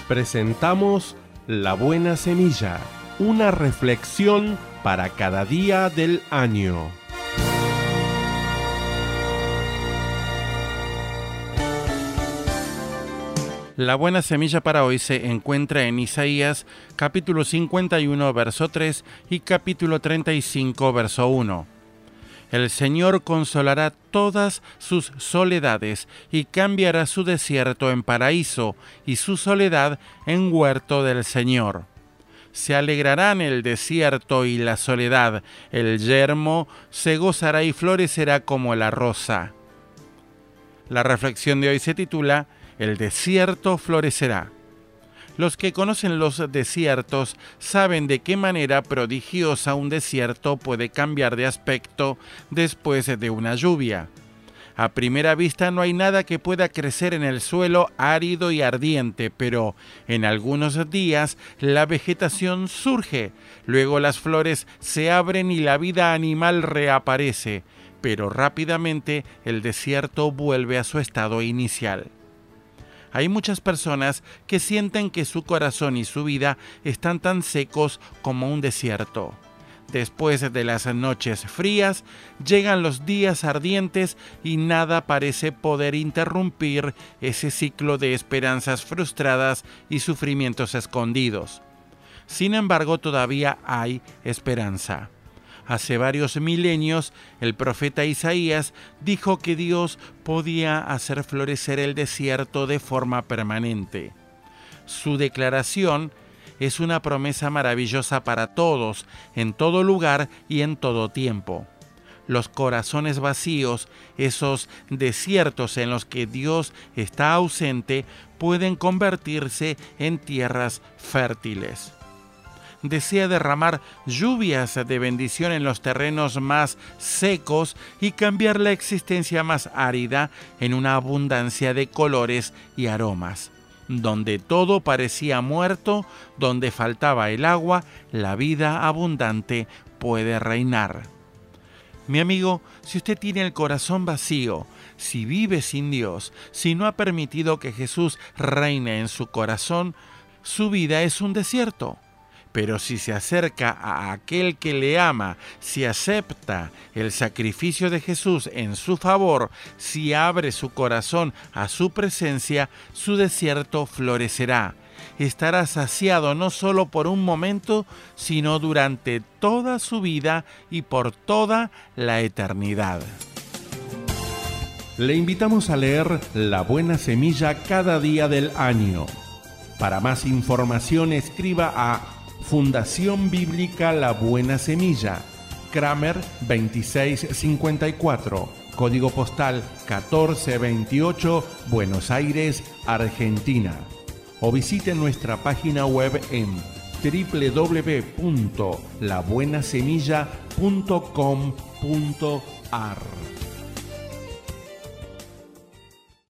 presentamos La Buena Semilla, una reflexión para cada día del año. La buena semilla para hoy se encuentra en Isaías, capítulo 51, verso 3 y capítulo 35, verso 1. El Señor consolará todas sus soledades y cambiará su desierto en paraíso y su soledad en huerto del Señor. Se alegrarán el desierto y la soledad, el yermo se gozará y florecerá como la rosa. La reflexión de hoy se titula El desierto florecerá. Los que conocen los desiertos saben de qué manera prodigiosa un desierto puede cambiar de aspecto después de una lluvia. A primera vista no hay nada que pueda crecer en el suelo árido y ardiente, pero en algunos días la vegetación surge, luego las flores se abren y la vida animal reaparece, pero rápidamente el desierto vuelve a su estado inicial. Hay muchas personas que sienten que su corazón y su vida están tan secos como un desierto. Después de las noches frías, llegan los días ardientes y nada parece poder interrumpir ese ciclo de esperanzas frustradas y sufrimientos escondidos. Sin embargo, todavía hay esperanza. Hace varios milenios, el profeta Isaías dijo que Dios podía hacer florecer el desierto de forma permanente. Su declaración es una promesa maravillosa para todos, en todo lugar y en todo tiempo. Los corazones vacíos, esos desiertos en los que Dios está ausente, pueden convertirse en tierras fértiles. Desea derramar lluvias de bendición en los terrenos más secos y cambiar la existencia más árida en una abundancia de colores y aromas. Donde todo parecía muerto, donde faltaba el agua, la vida abundante puede reinar. Mi amigo, si usted tiene el corazón vacío, si vive sin Dios, si no ha permitido que Jesús reine en su corazón, su vida es un desierto. Pero si se acerca a aquel que le ama, si acepta el sacrificio de Jesús en su favor, si abre su corazón a su presencia, su desierto florecerá. Estará saciado no solo por un momento, sino durante toda su vida y por toda la eternidad. Le invitamos a leer La Buena Semilla cada día del año. Para más información escriba a Fundación Bíblica La Buena Semilla, Kramer 2654, código postal 1428, Buenos Aires, Argentina. O visite nuestra página web en www.labuenasemilla.com.ar.